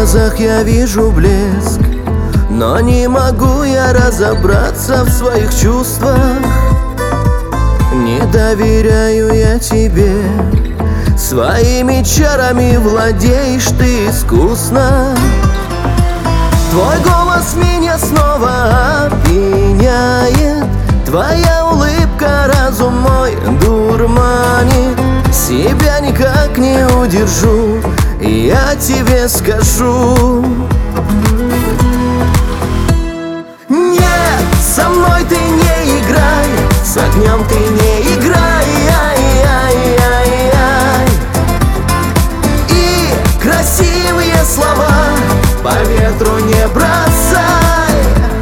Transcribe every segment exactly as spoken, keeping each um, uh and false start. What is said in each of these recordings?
глазах я вижу блеск, но не могу я разобраться в своих чувствах. Не доверяю я тебе, своими чарами владеешь ты искусно. Твой голос меня снова опьяняет, твоя улыбка разум мой дурманит. Себя никак не удержу, я тебе скажу: нет, со мной ты не играй, с огнем ты не играй, ай, ай, ай, ай. И красивые слова по ветру не бросай.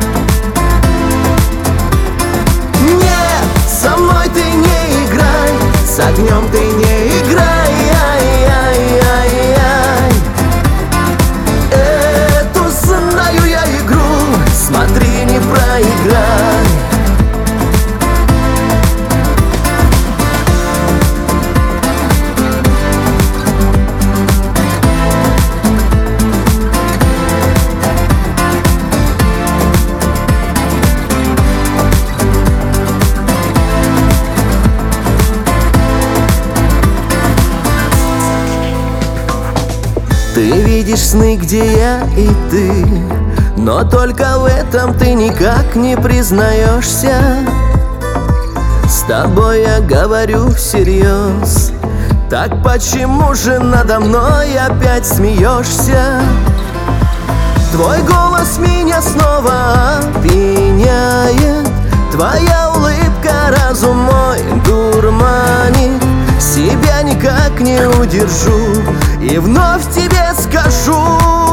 Нет, со мной ты не играй, с огнем ты не играй, ай, ай, ай, ай. Эту знаю я игру, смотри, не проиграй. Ты видишь сны, где я и ты, но только в этом ты никак не признаешься. С тобой я говорю всерьез, так почему же надо мной опять смеешься? Твой голос меня снова опьяняет, твоя улыбка разум мой дурманит. Себя никак не удержу и вновь тебе скажу: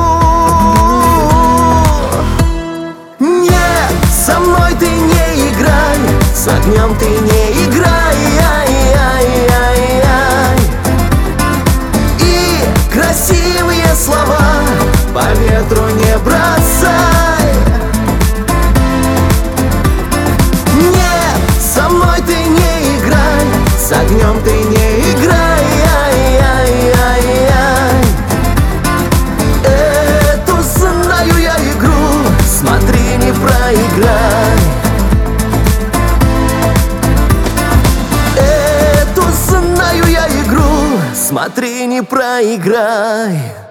нет, со мной ты не играй, с огнем ты не играй, ай, ай, ай, ай. И красивые слова по ветру не бросай. Нет, со мной ты не играй, с огнем ты не играй, ай, ай, ай, ай. Эту знаю я игру, смотри, не проиграй. Эту знаю я игру, смотри, не проиграй.